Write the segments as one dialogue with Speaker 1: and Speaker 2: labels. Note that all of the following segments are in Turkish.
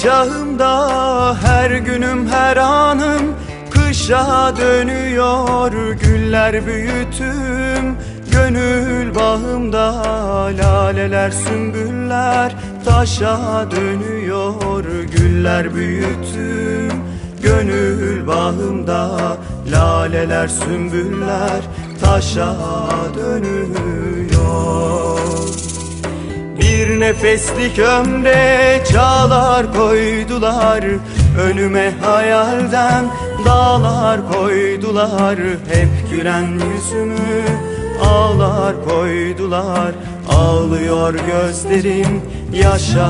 Speaker 1: çağımda her günüm her anım kışa dönüyor. Güller büyüttüm gönül bağımda, laleler sümbüller taşa dönüyor. Güller büyüttüm gönül bağımda, laleler sümbüller taşa dönüyor. Bir nefeslik ömre çağlar koydular, önüme hayalden dağlar koydular. Hep gülen yüzümü ağlar koydular, ağlıyor gözlerim yaşa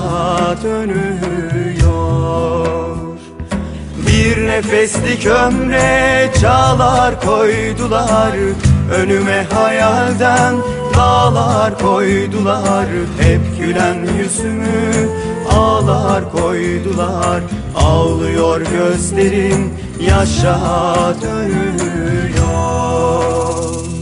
Speaker 1: dönüyor. Bir nefeslik ömre çağlar koydular, önüme hayalden dağlar koydular. Hep gülen yüzümü ağlar koydular, ağlıyor gözlerim yaşa dönüyor.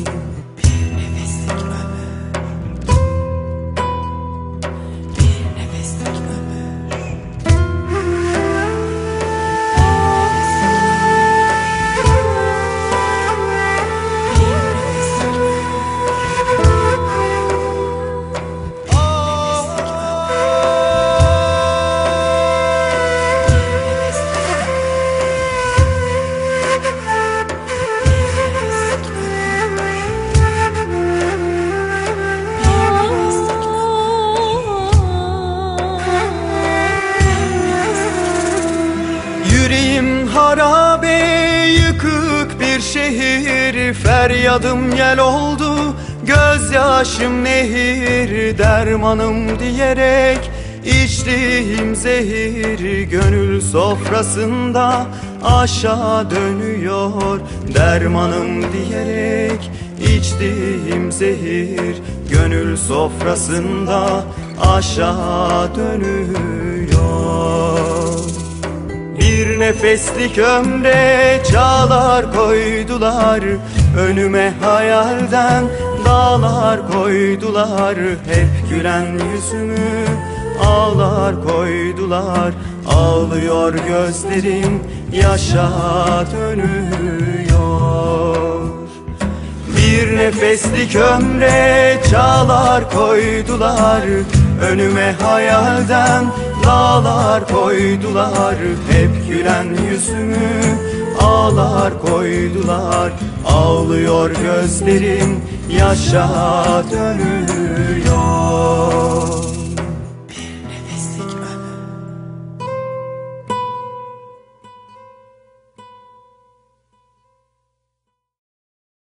Speaker 1: Yüreğim harabe, yıkık bir şehir, feryadım yel oldu, gözyaşım nehir. Dermanım diyerek içtiğim zehir, gönül sofrasında aşağı dönüyor. Dermanım diyerek içtiğim zehir, gönül sofrasında aşağı dönüyor. Bir nefeslik ömre çağlar koydular, önüme hayalden dağlar koydular. Hep gülen yüzümü ağlar koydular, ağlıyor gözlerim yaşa dönüyor. Bir nefeslik ömre çağlar koydular, önüme hayalden dağlar koydular. Hep gülen yüzümü ağlar koydular, ağlıyor gözlerim yaşa dönüyor.